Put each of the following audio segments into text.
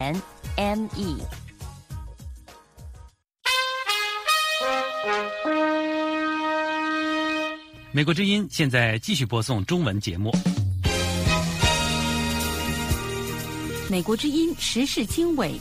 ME。 美国之音现在继续播送中文节目。 美国之音时事经纬。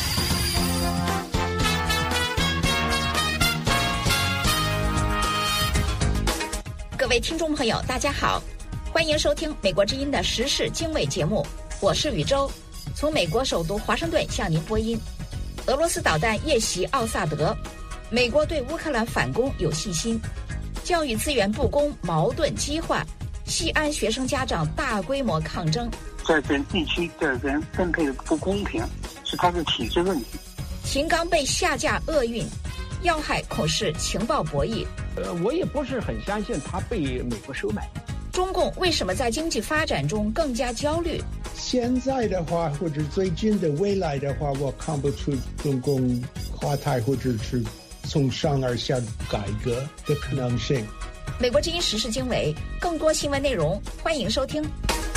各位听众朋友，大家好，欢迎收听美国之音的时事经纬节目，我是宇宙，从美国首都华盛顿向您播音。俄罗斯导弹夜袭奥萨德，美国对乌克兰反攻有信心。教育资源不公，矛盾激化，西安学生家长大规模抗争。 在这地区的人分配的不公平，是它的体制问题。 秦刚被下架厄运，要害恐是情报博弈。 我也不是很相信他被美国收买。 中共为什么在经济发展中更加焦虑？ 现在的话，或者最近的未来的话，我看不出中共垮台或者是从上而下改革的可能性。 美国之音时事经纬，更多新闻内容，欢迎收听。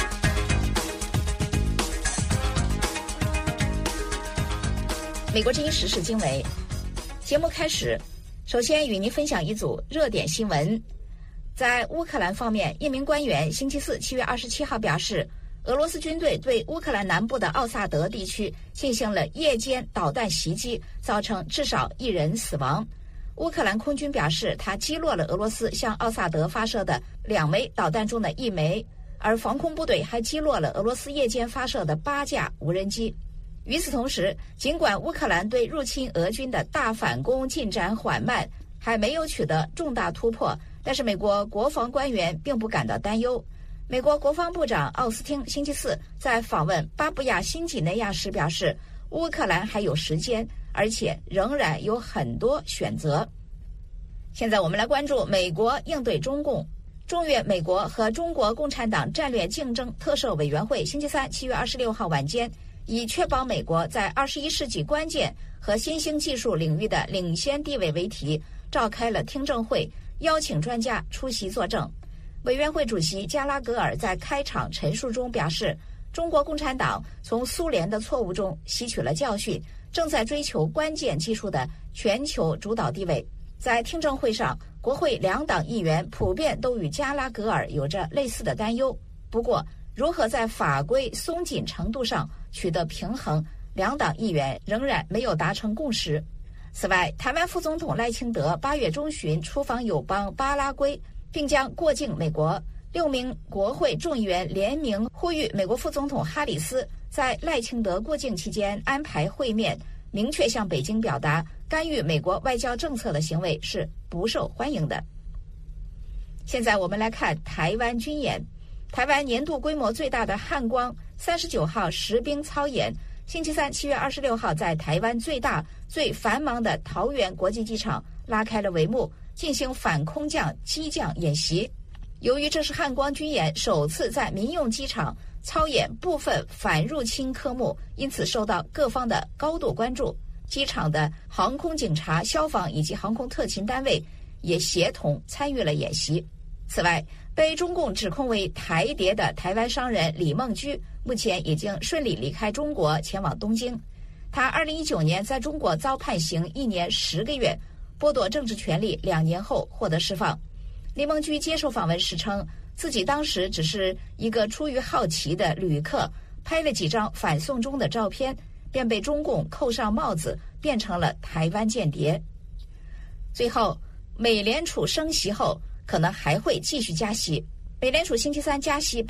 美国之音时事经纬节目开始，首先与您分享一组热点新闻。在乌克兰方面，一名官员星期四7月27号表示，俄罗斯军队对乌克兰南部的奥萨德地区进行了夜间导弹袭击，造成至少1人死亡。乌克兰空军表示，他击落了俄罗斯向奥萨德发射的2枚导弹中的1枚，而防空部队还击落了俄罗斯夜间发射的8架无人机。与此同时，尽管乌克兰对入侵俄军的大反攻进展缓慢，还没有取得重大突破，但是美国国防官员并不感到担忧。美国国防部长奥斯汀星期四在访问巴布亚新几内亚时表示，乌克兰还有时间，而且仍然有很多选择。现在我们来关注美国应对中共。中越美国和中国共产党战略竞争特设委员会星期三7月26号晚间，以确保美国在21世纪关键和新兴技术领域的领先地位为题，召开了听证会，邀请专家出席作证。委员会主席加拉格尔在开场陈述中表示，中国共产党从苏联的错误中吸取了教训，正在追求关键技术的全球主导地位。在听证会上，国会2党议员普遍都与加拉格尔有着类似的担忧。不过，如何在法规松紧程度上取得平衡，2党议员仍然没有达成共识。此外，台湾副总统赖清德8月中旬出访友邦巴拉圭，并将过境美国。6名国会众议员联名呼吁美国副总统哈里斯在赖清德过境期间安排会面，明确向北京表达干预美国外交政策的行为是不受欢迎的。现在我们来看台湾军演。台湾年度规模最大的汉光39号实兵操演，星期三7月26号在台湾最大最繁忙的桃园国际机场拉开了帷幕，进行反空降机降演习。由于这是汉光军演首次在民用机场操演部分反入侵科目，因此受到各方的高度关注。机场的航空警察、消防以及航空特勤单位也协同参与了演习。此外，被中共指控为台谍的台湾商人李孟居目前已经顺利离开中国，前往东京。他2019年在中国遭判刑1年10个月，剥夺政治权利2年后获得释放。李孟居接受访问时称，自己当时只是一个出于好奇的旅客，拍了几张反送中的照片，便被中共扣上帽子，变成了台湾间谍。最后，美联储升息后可能还会继续加息。美联储星期三加息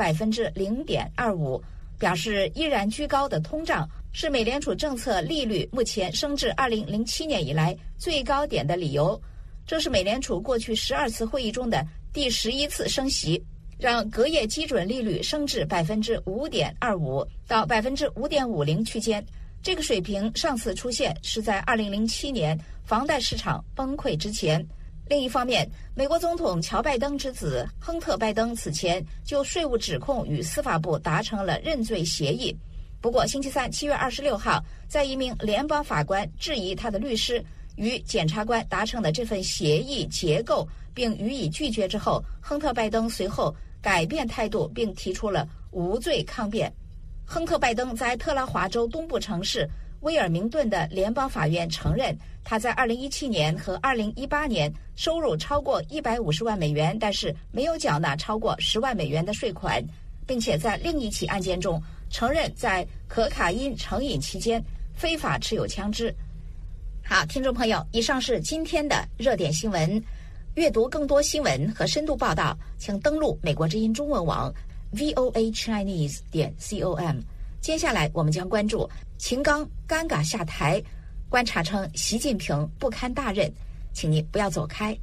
0.25%，表示依然居高的通胀是美联储政策利率目前升至2007年以来最高点的理由。这是美联储过去12次会议中的第11次升息，让隔夜基准利率升至5.25%到5.50%区间。这个水平上次出现是在2007年房贷市场崩溃之前。另一方面，美国总统乔拜登之子亨特拜登此前就税务指控与司法部达成了认罪协议。不过星期三7月26号，在一名联邦法官质疑他的律师与检察官达成的这份协议结构并予以拒绝之后，亨特拜登随后改变态度并提出了无罪抗辩。 亨特·拜登在特拉华州东部城市威尔明顿的联邦法院承认，他在2017年和2018年收入超过150万美元，但是没有缴纳超过10万美元的税款，并且在另一起案件中承认在可卡因成瘾期间非法持有枪支。好，听众朋友，以上是今天的热点新闻。阅读更多新闻和深度报道，请登录美国之音中文网 voachinese.com。接下来我们将关注秦刚尴尬下台，观察称习近平不堪大任，请您不要走开。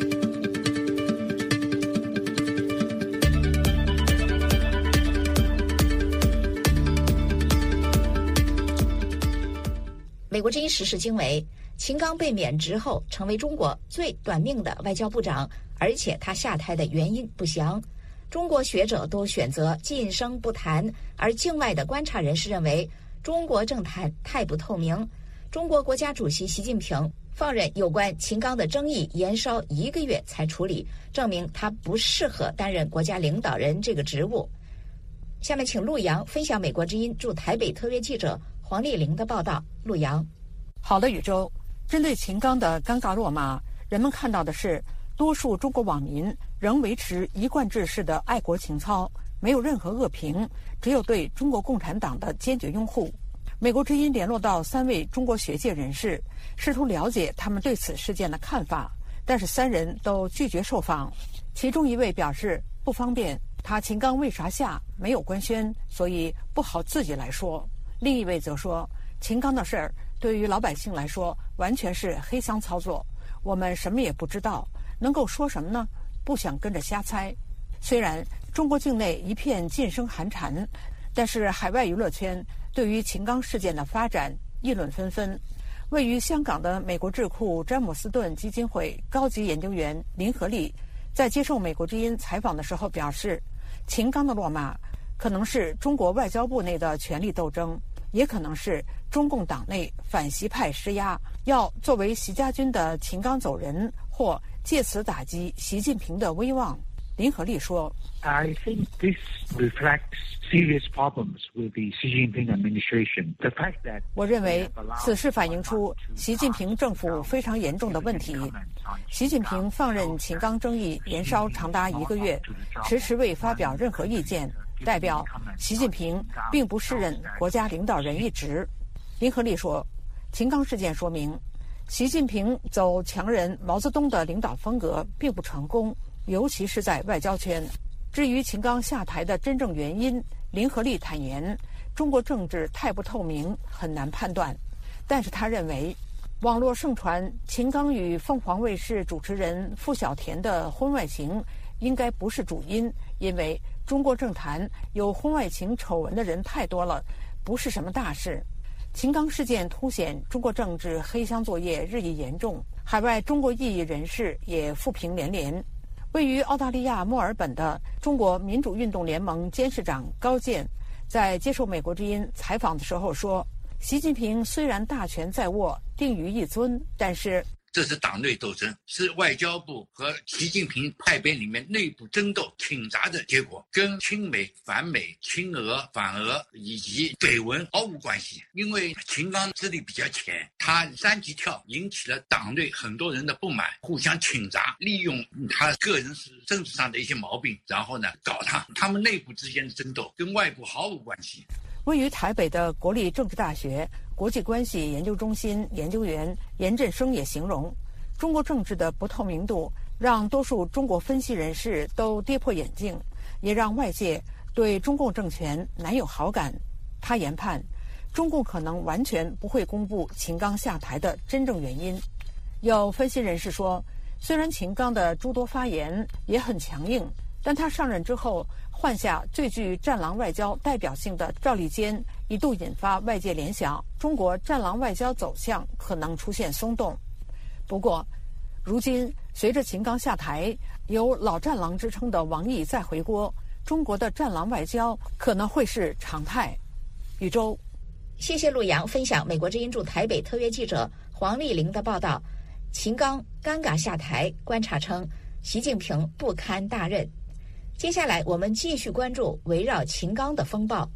美国之音时事经纬，秦刚被免职后成为中国最短命的外交部长，而且他下台的原因不详。中国学者都选择噤声不谈，而境外的观察人士认为中国政坛太不透明。中国国家主席习近平放任有关秦刚的争议延烧1个月才处理，证明他不适合担任国家领导人这个职务。下面请陆洋分享美国之音驻台北特约记者黄丽玲的报道。陆洋。 好的，宇宙。针对秦刚的尴尬落马，人们看到的是多数中国网民仍维持一贯制式的爱国情操，没有任何恶评，只有对中国共产党的坚决拥护。美国之音联络到3位中国学界人士，试图了解他们对此事件的看法，但是3人都拒绝受访。其中一位表示不方便，他秦刚为啥下没有官宣，所以不好自己来说。另一位则说，秦刚的事儿对于老百姓来说完全是黑箱操作，我们什么也不知道，能够说什么呢？不想跟着瞎猜。虽然中国境内一片噤声寒蝉，但是海外娱乐圈对于秦刚事件的发展议论纷纷。位于香港的美国智库詹姆斯顿基金会高级研究员林和利在接受美国之音采访的时候表示，秦刚的落马可能是中国外交部内的权力斗争，也可能是中共党内反习派施压，要作为习家军的秦刚走人，或借此打击习近平的威望。林和利说 I think this reflects serious problems with the Xi Jinping administration. The fact that 我认为此事反映出习近平政府非常严重的问题。习近平放任秦刚争议延烧长达1个月，迟迟未发表任何意见，代表习近平并不适任国家领导人一职。林和利说，秦刚事件说明习近平走强人毛泽东的领导风格并不成功，尤其是在外交圈。至于秦刚下台的真正原因，林和利坦言，中国政治太不透明，很难判断。但是他认为，网络盛传秦刚与凤凰卫视主持人傅小田的婚外情应该不是主因，因为中国政坛有婚外情丑闻的人太多了，不是什么大事。秦刚事件凸显中国政治黑箱作业日益严重，海外中国异议人士也负评连连。位于澳大利亚墨尔本的中国民主运动联盟监事长高健在接受美国之音采访的时候说，习近平虽然大权在握，定于一尊，但是这是党内斗争，是外交部和习近平派别里面内部争斗挺杂的结果，跟亲美、反美、亲俄、反俄以及绯闻毫无关系。因为秦刚资历比较浅，他3级跳引起了党内很多人的不满，互相挺杂，利用他个人政治上的一些毛病，然后呢搞他们内部之间的争斗跟外部毫无关系。 位于台北的国立政治大学国际关系研究中心研究员严振声也形容，中国政治的不透明度让多数中国分析人士都跌破眼镜，也让外界对中共政权难有好感。他研判，中共可能完全不会公布秦刚下台的真正原因。有分析人士说，虽然秦刚的诸多发言也很强硬，但他上任之后换下最具战狼外交代表性的赵立坚，一度引发外界联想，中国战狼外交走向可能出现松动。不过，如今随着秦刚下台，有老战狼之称的王毅再回国，中国的战狼外交可能会是常态。宇宙， 谢谢陆洋分享美国之音驻台北特约记者黄丽玲的报道。秦刚尴尬下台，观察称习近平不堪大任。接下来我们继续关注围绕秦刚的风暴。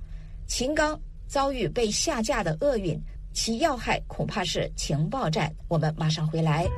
秦刚遭遇被下架的厄运，其要害恐怕是情报战。我们马上回来。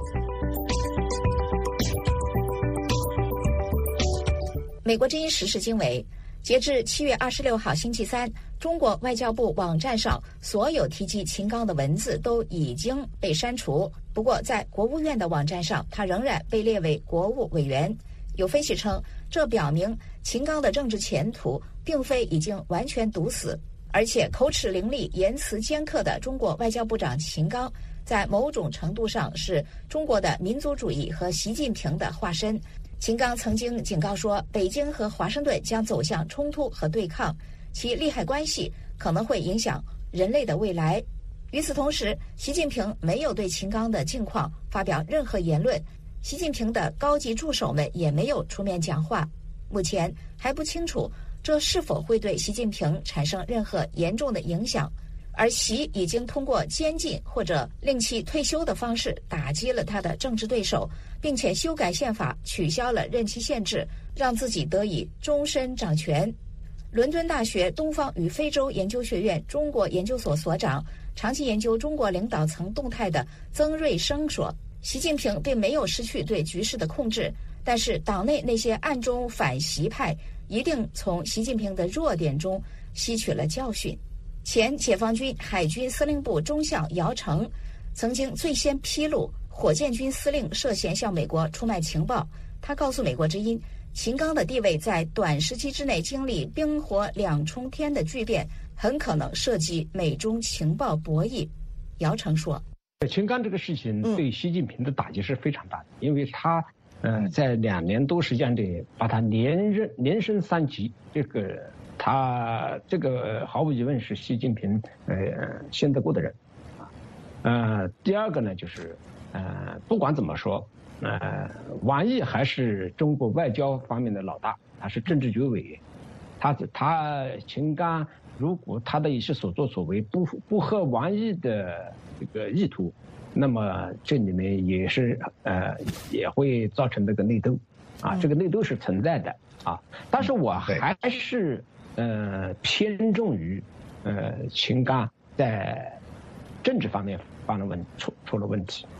美国之音时事经纬，截至7月26号星期三，中国外交部网站上所有提及秦刚的文字都已经被删除。不过，在国务院的网站上，他仍然被列为国务委员。有分析称，这表明秦刚的政治前途并非已经完全堵死，而且口齿伶俐、言辞尖刻的中国外交部长秦刚，在某种程度上是中国的民族主义和习近平的化身。秦刚曾经警告说，北京和华盛顿将走向冲突和对抗，其利害关系可能会影响人类的未来。与此同时，习近平没有对秦刚的境况发表任何言论，习近平的高级助手们也没有出面讲话。目前还不清楚这是否会对习近平产生任何严重的影响，而习已经通过监禁或者令其退休的方式打击了他的政治对手，并且修改宪法，取消了任期限制，让自己得以终身掌权。伦敦大学东方与非洲研究学院中国研究所所长、长期研究中国领导层动态的曾瑞生说，习近平并没有失去对局势的控制，但是党内那些暗中反习派一定从习近平的弱点中吸取了教训。前解放军海军司令部中将姚成曾经最先披露火箭军司令涉嫌向美国出卖情报。他告诉美国之音，秦刚的地位在短时期之内经历冰火两重天的巨变，很可能涉及美中情报博弈。姚成说， 秦刚这个事情对习近平的打击是非常大的，因为他在2年多时间里把他连升3级，他这个毫无疑问是习近平信得过的人啊。第二个呢，就是不管怎么说，王毅还是中国外交方面的老大，他是政治局委，他秦刚如果他的一些所作所为不合王毅的这个意图，那么这里面也是也会造成这个内斗啊，这个内斗是存在的啊。但是我还是偏重于秦刚在政治方面出了问题。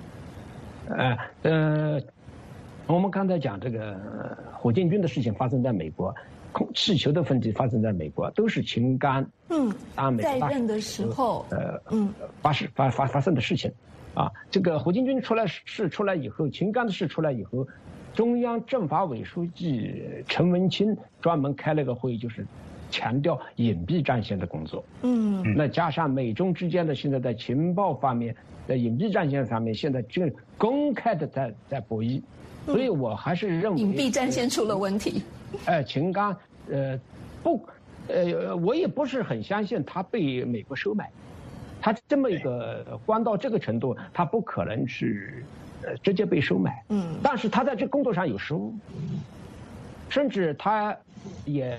我们刚才讲这个火箭军的事情发生在美国，气球的问题发生在美国，都是秦刚在任的时候发生的事情啊。这个火箭军出来以后，秦刚的事出来以后，中央政法委书记陈文清专门开了个会，就是强调隐蔽战线的工作。那加上美中之间的现在在情报方面，在隐蔽战线上面，现在正公开的在博弈，所以我还是认为隐蔽战线出了问题。 秦刚我也不是很相信他被美国收买，他这么一个官到这个程度，他不可能是直接被收买。但是他在这工作上有失误，甚至他也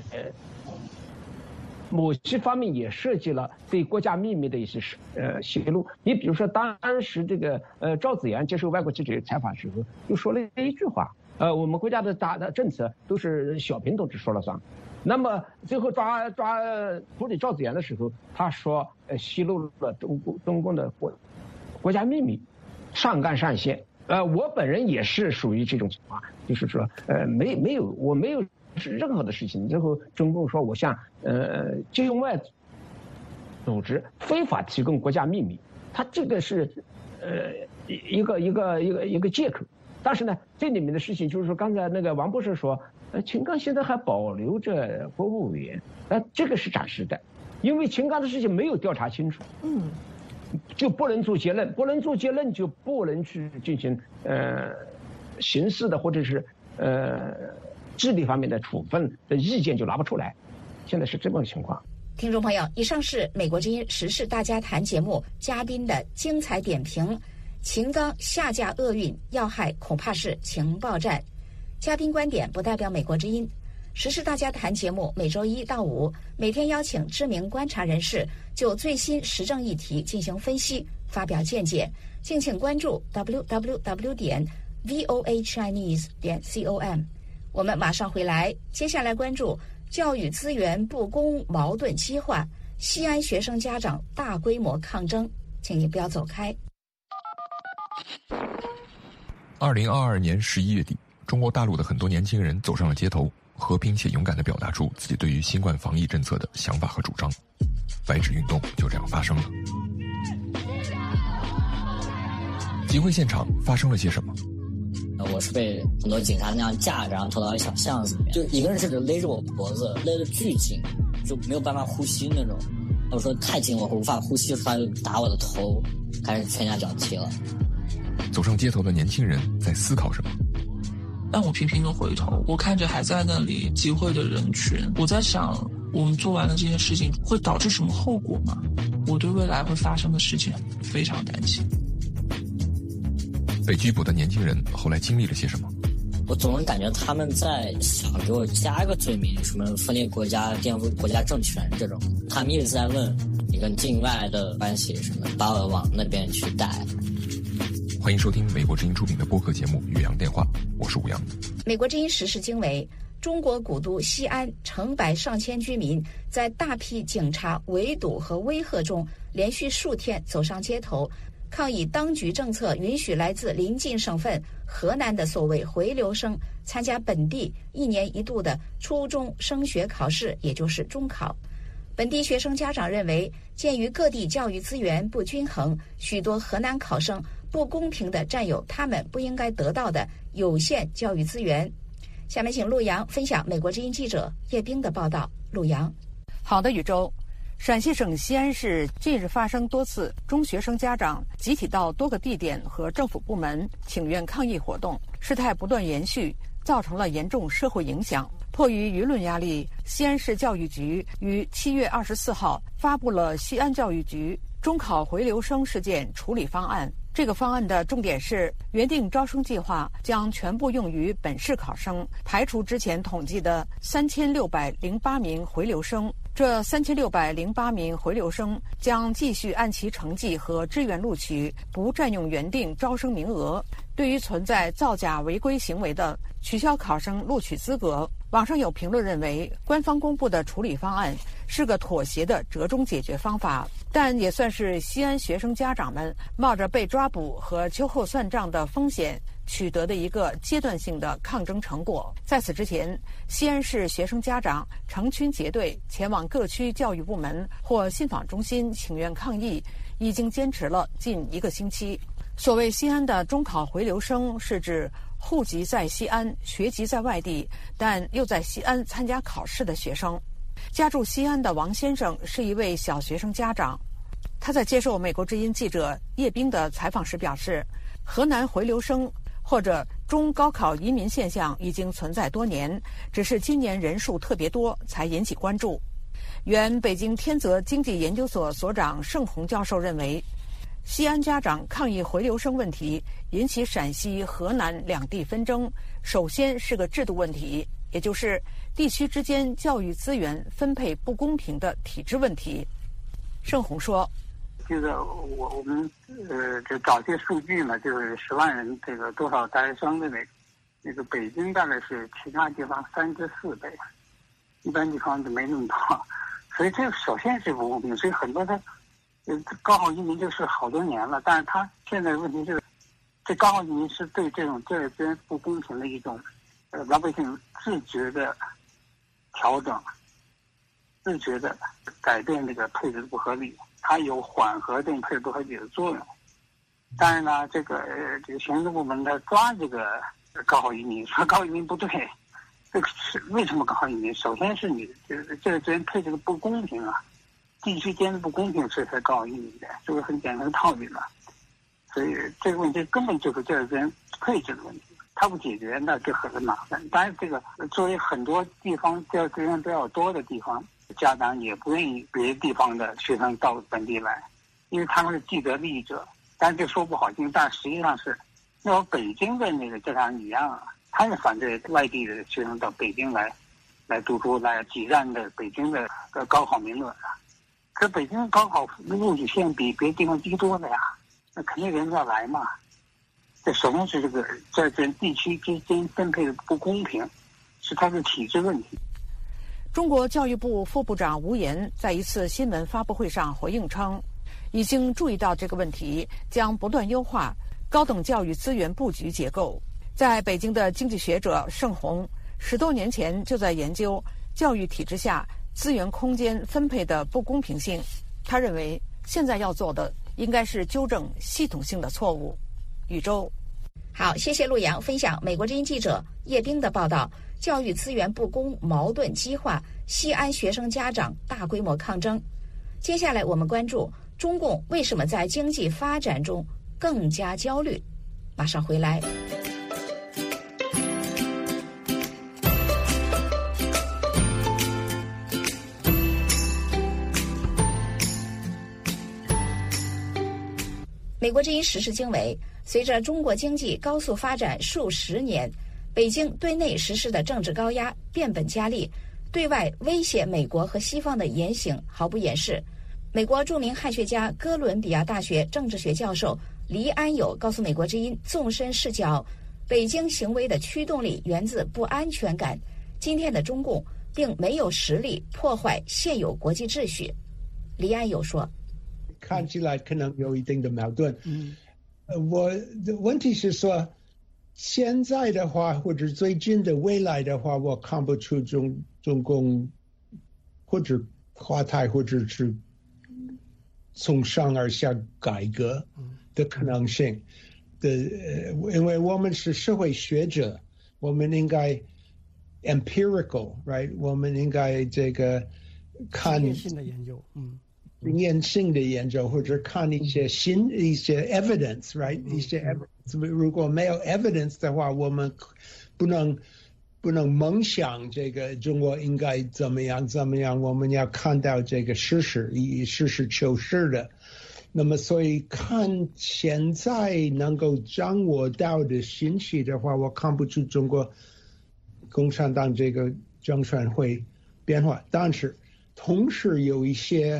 某些方面也涉及了对国家秘密的一些泄露。你比如说，当时这个赵紫阳接受外国记者采访的时候，就说了一句话：我们国家的大的政策都是小平同志说了算。那么最后处理赵紫阳的时候，他说泄露了中共的国家秘密，上纲上线。我本人也是属于这种情况，就是说我没有任何的事情。最后中共说我向境外组织非法提供国家秘密，他这个是一个借口。但是呢，这里面的事情就是说，刚才那个王博士说，秦刚现在还保留着国务委员，这个是暂时的，因为秦刚的事情没有调查清楚，就不能做结论，不能做结论就不能去进行刑事的或者是治理方面的处分的意见就拿不出来，现在是这么个情况。 听众朋友，以上是美国之音时事大家谈节目嘉宾的精彩点评。秦刚下架厄运，要害恐怕是情报战。嘉宾观点不代表美国之音。时事大家谈节目每周1到5，每天邀请知名观察人士就最新时政议题进行分析，发表见解。敬请关注 www.voachinese.com。我们马上回来，接下来关注教育资源不公矛盾激化，西安学生家长大规模抗争。请你不要走开。 2022年11月底，中国大陆的很多年轻人走上了街头，和平且勇敢地表达出自己对于新冠防疫政策的想法和主张。白纸运动就这样发生了。集会现场发生了些什么？ 我是被很多警察那样架着，然后拖到一小巷子里面，就一个人甚至勒着我脖子，勒得巨紧，就没有办法呼吸那种。我说太紧，我无法呼吸，他就打我的头，开始拳打脚踢了。 走上街头的年轻人在思考什么？ 当我频频地回头，我看着还在那里集会的人群，我在想，我们做完了这件事情会导致什么后果吗？我对未来会发生的事情非常担心。 被拘捕的年轻人后来经历了些什么？ 我总是感觉他们在想给我加一个罪名，什么分裂国家、颠覆国家政权这种。他们一直在问你跟境外的关系，什么把我往那边去带。 欢迎收听美国之音出品的播客节目《岳阳电话》，我是吴阳。 美国之音时事经纬：中国古都西安成百上千居民在大批警察围堵和威吓中，连续数天走上街头，抗议当局政策允许来自邻近省份河南的所谓回流生参加本地1年1度的初中升学考试，也就是中考。本地学生家长认为，鉴于各地教育资源不均衡，许多河南考生不公平地占有他们不应该得到的有限教育资源。下面请陆阳分享美国之音记者叶冰的报道。陆阳。 好的，宇宙。陕西省西安市近日发生多次中学生家长集体到多个地点和政府部门请愿抗议活动，事态不断延续，造成了严重社会影响。迫于舆论压力，西安市教育局于7月24号发布了西安教育局中考回流生事件处理方案。这个方案的重点是，原定招生计划将全部用于本市考生，排除之前统计的3608名回流生。这3608名回流生将继续按其成绩和志愿录取，不占用原定招生名额。对于存在造假违规行为的，取消考生录取资格。网上有评论认为，官方公布的处理方案是个妥协的折中解决方法，但也算是西安学生家长们冒着被抓捕和秋后算账的风险取得的一个阶段性的抗争成果。在此之前，西安市学生家长成群结队前往各区教育部门或信访中心请愿抗议，已经坚持了近1个星期。所谓西安的中考回流生，是指户籍在西安、学籍在外地，但又在西安参加考试的学生。家住西安的王先生是一位小学生家长，他在接受美国之音记者叶冰的采访时表示，河南回流生或者中高考移民现象已经存在多年，只是今年人数特别多才引起关注。原北京天泽经济研究所所长盛洪教授认为，西安家长抗议回流生问题引起陕西、河南两地纷争，首先是个制度问题，也就是地区之间教育资源分配不公平的体制问题。盛洪说：“ 这个我们就找些数据嘛，就是10万人这个多少大学生的那个北京大概是其他地方3至4倍，一般地方就没那么多，所以这首先是不公平，所以很多的。”高考移民就是好多年了，但是他现在的问题是，这高考移民是对这种教育资源不公平的一种，老百姓自觉的调整，自觉的改变这个配置不合理，它有缓和这种配置不合理的作用。但是呢，这个行政部门他抓这个高考移民，说高考移民不对，这个是为什么高考移民？首先是你这个资源配置的不公平啊。地区间的不公平，所以才高考移民的，这个很简单的道理嘛。所以这个问题根本就是教育资源配置的问题，它不解决那就很麻烦。当然，这个作为很多地方教育资源比较多的地方，家长也不愿意别的地方的学生到本地来，因为他们是既得利益者。但是这说不好听，但实际上是，那北京的那个家长一样啊，他们反对外地的学生到北京来读书，来挤占的北京的高考名额啊。可北京高考录取线比别的地方低多了呀，那肯定人要来嘛。这首先是这个在地区之间分配的不公平，是它的体制问题。 中国教育部副部长吴岩在一次新闻发布会上回应称，已经注意到这个问题，将不断优化高等教育资源布局结构。在北京的经济学者盛红10多年前就在研究教育体制下资源空间分配的不公平性。他认为现在要做的应该是纠正系统性的错误。宇宙， 好，谢谢陆阳分享美国之音记者叶冰的报道：教育资源不公矛盾激化，西安学生家长大规模抗争。接下来我们关注中共为什么在经济发展中更加焦虑。马上回来。美国之音时事经纬，随着中国经济高速发展数十年，北京对内实施的政治高压变本加厉，对外威胁美国和西方的言行毫不掩饰。美国著名汉学家、哥伦比亚大学政治学教授黎安友告诉美国之音纵深视角，北京行为的驱动力源自不安全感。今天的中共并没有实力破坏现有国际秩序。黎安友说， 看起来可能有一定的矛盾。我的问题是说，现在的话或者最近的未来的话，我看不出中共或者华台或者是从上而下改革的可能性的，因为我们是社会学者，我们应该 empirical right， 我们应该这个看经验性的研究， 经验性的研究，或者看一些evidence right， 一些 evidence， 如果没有 evidence 的话，我们不能梦想这个中国应该怎么样，我们要看到这个事实，以实事求是的。那么所以看现在能够掌握到的信息的话，我看不出中国共产党这个政权会变化，但是同时有一些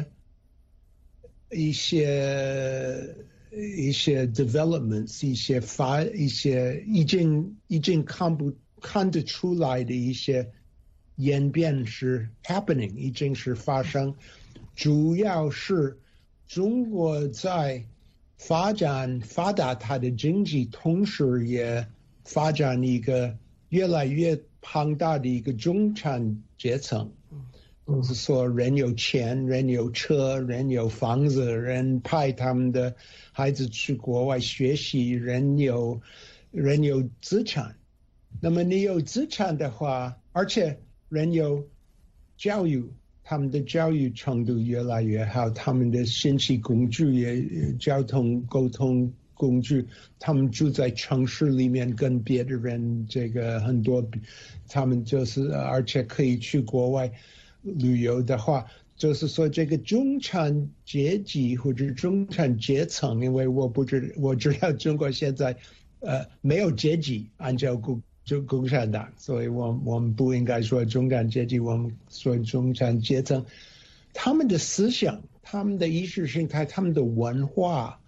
developments， 一些已经看得出来的一些演变是 happening， 已经是发生。主要是中国在发达它的经济，同时也发展一个越来越庞大的一个中产阶层。就是说，人有钱，人有车，人有房子，人派他们的孩子去国外学习，人有资产。那么你有资产的话，而且人有教育，他们的教育程度越来越好，他们的信息工具也交通沟通工具，他们住在城市里面，跟别的人这个很多，他们就是而且可以去国外旅游的话，就是说这个中产阶级或者中产阶层，因为我知道中国现在没有阶级，按照共产党，所以我们不应该说中产阶级，我们说中产阶层，他们的思想、他们的意识形态、他们的文化，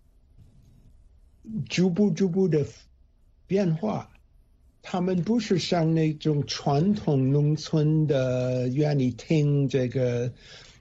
逐步的变化。他们不是像那种传统农村的愿意听这个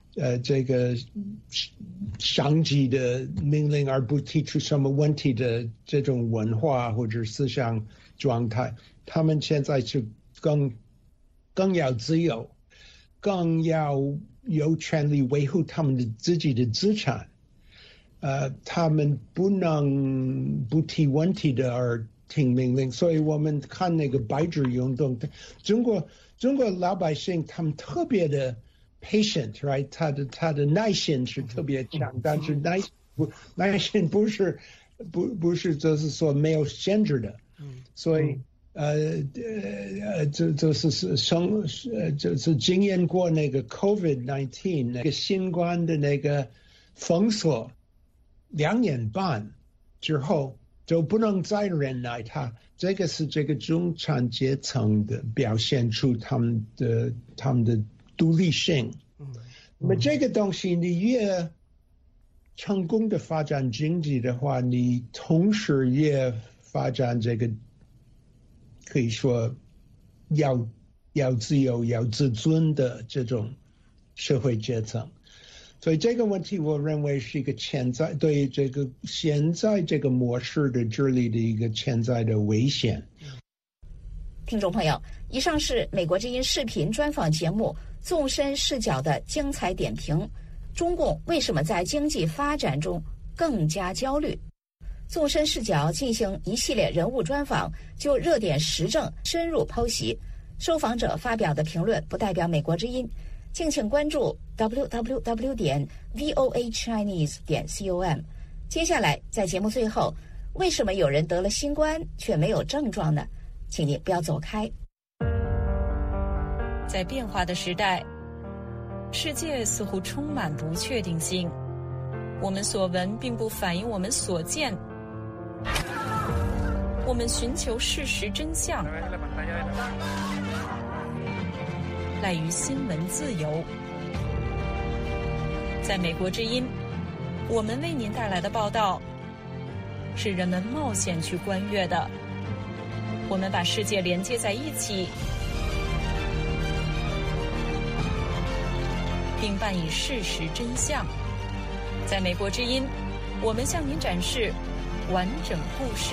上级的命令而不提出什么问题的这种文化或者思想状态。他们现在是更要自由，更要有权利维护他们的自己的资产。他们不能不提问题的而听命令，所以我们看那个白纸运动，中国老百姓他们特别的 patient， right？ 他的耐心是特别强，但是耐心不是就是说没有限制的，所以就是经验过那个 COVID-19 那个新冠的那个封锁2年半之后。就不能再忍耐它，这个是这个中产阶层的表现出他们的独立性。那么这个东西，你越成功的发展经济的话，你同时也发展这个可以说要要自由、要自尊的这种社会阶层。所以这个问题，我认为是一个潜在对这个现在这个模式的治理的一个潜在的危险。 听众朋友，以上是美国之音视频专访节目《纵深视角》的精彩点评：中共为什么在经济发展中更加焦虑？纵深视角进行一系列人物专访，就热点时政深入剖析。受访者发表的评论不代表美国之音，敬请关注 www.voachinese.com。接下来，在节目最后，为什么有人得了新冠却没有症状呢？请你不要走开。 在变化的时代，世界似乎充满不确定性。我们所闻并不反映我们所见。我们寻求事实真相，赖于新闻自由。在美国之音，我们为您带来的报道是人们冒险去观阅的。我们把世界连接在一起，并伴以事实真相。在美国之音，我们向您展示完整故事。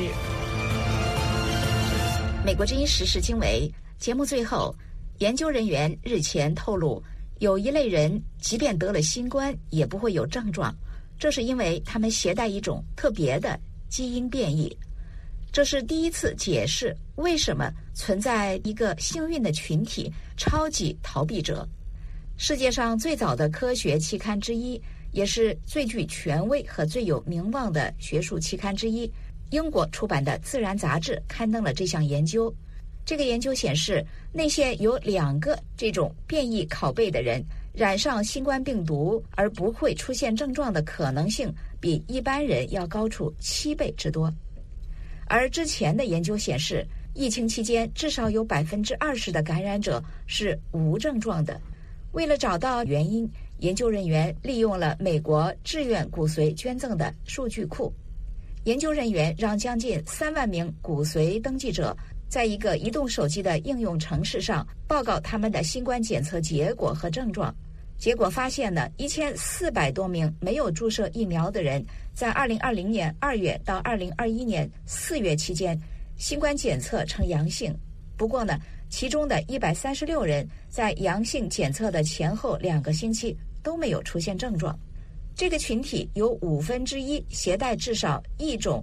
美国之音时事经纬节目最后，研究人员日前透露，有一类人即便得了新冠也不会有症状，这是因为他们携带一种特别的基因变异。这是第一次解释为什么存在一个幸运的群体——超级逃避者。世界上最早的科学期刊之一，也是最具权威和最有名望的学术期刊之一，英国出版的《自然》杂志刊登了这项研究。这个研究显示，那些有2个这种变异拷贝的人染上新冠病毒而不会出现症状的可能性，比一般人要高出7倍之多。而之前的研究显示，疫情期间至少有20%的感染者是无症状的。为了找到原因，研究人员利用了美国志愿骨髓捐赠的数据库。研究人员让将近3万名骨髓登记者在一个移动手机的应用程式上报告他们的新冠检测结果和症状。结果发现呢，1400多名没有注射疫苗的人，在2020年2月到2021年4月期间，新冠检测呈阳性。不过呢，其中的136人在阳性检测的前后2个星期都没有出现症状。这个群体有1/5携带至少一种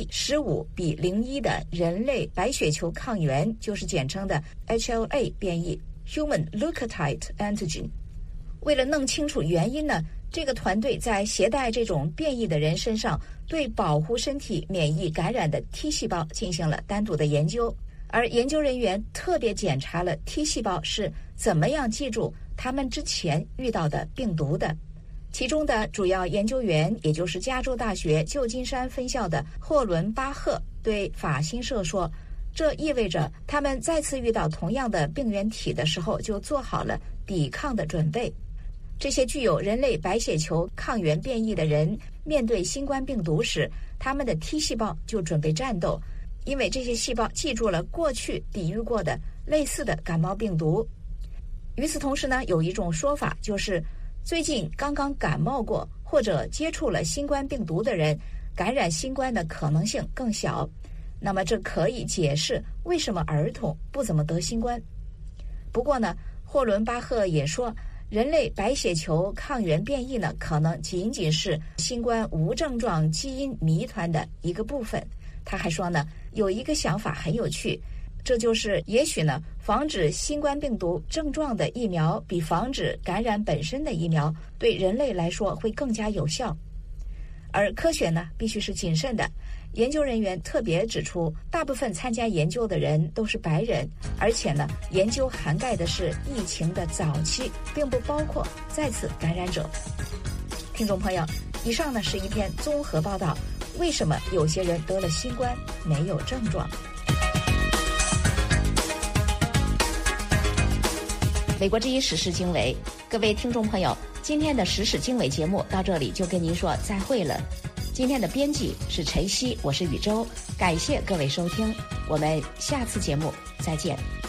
B15B01 的人类白血球抗原，就是简称的 HLA 变异 Human Leukocyte Antigen。为了弄清楚原因呢，这个团队在携带这种变异的人身上对保护身体免疫感染的 T 细胞进行了单独的研究。而研究人员特别检查了 T 细胞是怎么样记住他们之前遇到的病毒的。其中的主要研究员，也就是加州大学旧金山分校的霍伦巴赫，对法新社说，这意味着他们再次遇到同样的病原体的时候就做好了抵抗的准备。这些具有人类白血球抗原变异的人面对新冠病毒时，他们的 T 细胞就准备战斗，因为这些细胞记住了过去抵御过的类似的感冒病毒。与此同时呢，有一种说法就是最近刚刚感冒过或者接触了新冠病毒的人，感染新冠的可能性更小。那么这可以解释为什么儿童不怎么得新冠。不过呢，霍伦巴赫也说，人类白血球抗原变异呢，可能仅仅是新冠无症状基因谜团的一个部分。他还说呢，有一个想法很有趣，这就是也许呢，防止新冠病毒症状的疫苗比防止感染本身的疫苗对人类来说会更加有效。而科学呢，必须是谨慎的。研究人员特别指出，大部分参加研究的人都是白人，而且呢，研究涵盖的是疫情的早期，并不包括再次感染者。听众朋友，以上呢是一篇综合报道，为什么有些人得了新冠没有症状。美国之音时事经纬，各位听众朋友，今天的时事经纬节目到这里就跟您说再会了。今天的编辑是陈曦，我是宇宙，感谢各位收听，我们下次节目再见。